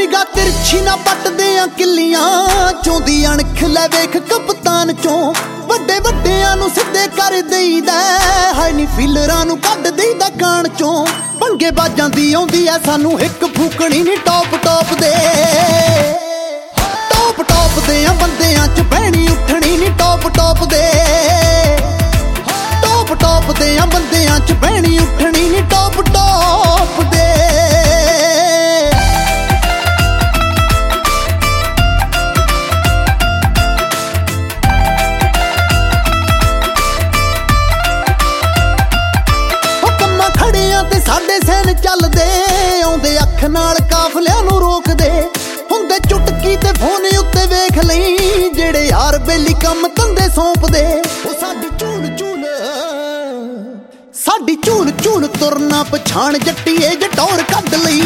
ਨਿਗਾ ਤਿਰਛੀ ਨਾ ਪੱਟਦੇ ਆ ਕਿੱਲੀਆਂ ਚੋਂਦੀ ਅਣਖ ਲੈ ਵੇਖ ਕਪਤਾਨ ਚੋਂ ਵੱਡੇ ਵੱਡਿਆਂ ਨੂੰ ਸਿੱਧੇ ਕਰ ਦੇਈਦਾ ਹਾਏ ਨੀ ਫੀਲਰਾਂ ਨੂੰ ਕੱਢ ਦੇਈਦਾ ਕਾਣ ਚੋਂ ਭੰਗੇ ਬਾਜਾਂ ਦੀ ਆਉਂਦੀ ਐ ਸਾਨੂੰ ਇੱਕ ਫੂਕਣੀ ਨੀ ਟੌਪ ਟੌਪ ਦੇ ਟੌਪ ਟੌਪ ਦੇ ਆ ਬੰਦਿਆਂ ਚ ਬਹਿਣੀ ਉੱਠਣੀ ਨੀ ਟੌਪ ਟੌਪ ਦੇ ਟੌਪ ਟੌਪ ਦੇ ਆ ਬੰਦਿਆਂ ਚ ਬਹਿਣੀ ਉੱਠਣੀ ਨੀ ਟੌਪ ਟੌਪ ਦੇ ਤੇ ਸਾਡੇ ਸੈਨ ਚੱਲਦੇ ਆਉਂਦੇ ਅੱਖ ਨਾਲ ਕਾਫਲਿਆਂ ਨੂੰ ਰੋਕਦੇ ਹੁੰਦੇ ਚੁਟਕੀ ਤੇ ਫੋਨ ਉੱਤੇ ਵੇਖ ਲਈ ਜਿਹੜੇ ਯਾਰ ਬੇਲੀ ਕੰਮ ਧੰਦੇ ਸੌਂਪਦੇ ਉਹ ਸਾਡੀ ਝੂਲ ਝੂਲ ਤੁਰਨਾ ਪਛਾਣ ਜੱਟੀਏ ਜੇ ਟੌਰ ਕੱਢ ਲਈ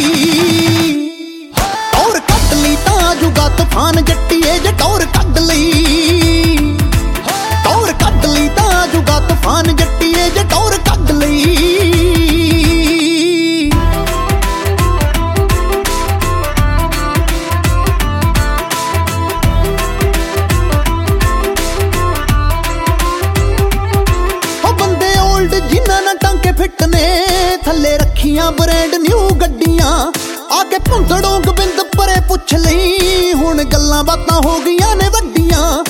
ਟੌਰ ਕੱਢ ਲਈ ਤਾਂ ਜੁਗਾ ਤੂਫਾਨ ਜੱਟੀਏ ਜੇ ਟੌਰ ਕੱਢ ਲਈ ਟੌਰ ਕੱਢ ਲਈ ਤਾਂ ਜੁਗਾ ਤੂਫਾਨ ਜੱਟੀਏ ਜੇ ਟੌਰ ਕੱਢ ਲਈ ਜਿਨ੍ਹਾਂ ਨਾਲ ਟਾਂਕੇ ਫਿੱਟ ਨੇ ਥੱਲੇ ਰੱਖੀਆਂ ਬ੍ਰਾਂਡ ਨਿਊ ਗੱਡੀਆਂ ਆ ਕੇ ਭੁੰਦੜੋਂ ਗੋਬਿੰਦ ਪਰੇ ਪੁੱਛ ਲਈ ਹੁਣ ਗੱਲਾਂ ਬਾਤਾਂ ਹੋ ਗਈਆਂ ਨੇ ਵੱਡੀਆਂ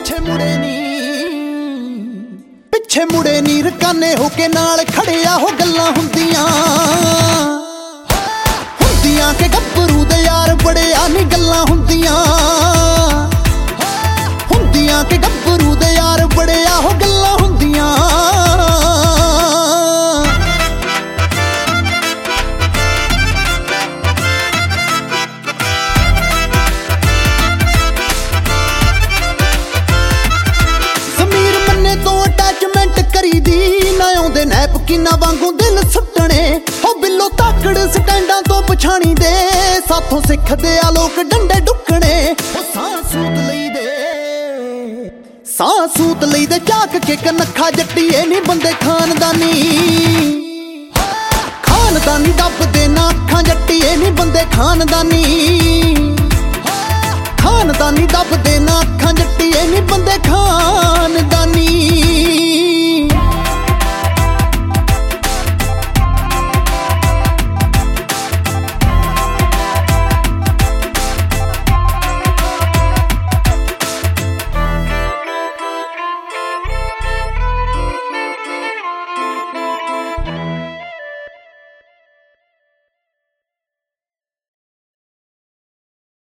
ਪਿੱਛੇ ਮੁੜੇ ਨੀ ਰਕਾਨੇ ਹੋ ਕੇ ਨਾਲ ਖੜਿਆ ਹੋ ਗੱਲਾਂ ਹੁੰਦੀਆਂ ਕਿ ਗੱਭਰੂ ਦੇ ਯਾਰ ਬੜਿਆ ਨੀ ਗੱਲਾਂ ਹੁੰਦੀਆਂ ਕਿ ਗੱਭਰੂ ਦੇ ਯਾਰ ਬੜਿਆ ਹੋ ਗੱਲਾਂ ਹੁੰਦੀਆਂ ਕਰੀਦੀ ਨਾ ਆਉਂਦੇ ਨੈਪਕਿਨਾਂ ਵਾਂਗੂ ਦਿਲ ਸੁੱਟਣੇ ਹੋ ਬਿੱਲੋ ਤਾਕੜ ਸਟੈਂਡਾਂ ਤੋਂ ਪਛਾਣੀ ਦੇ ਸਾਥੋਂ ਸਿੱਖਦੇ ਆ ਲੋਕ ਡੰਡੇ ਡੁੱਕਣੇ ਸਾਹ ਸੂਤ ਲਈ ਦੇ ਝਾਕ ਕੇ ਕਨੱਖਾ ਜੱਟੀਏ ਨੀ ਬੰਦੇ ਖਾਨਦਾਨੀ ਦੱਬਦੇ ਨਾ ਅੱਖਾਂ ਜੱਟੀਏ ਨੀ ਬੰਦੇ ਖਾਨਦਾਨੀ ਦੱਬਦੇ ਨਾ ਅੱਖਾਂ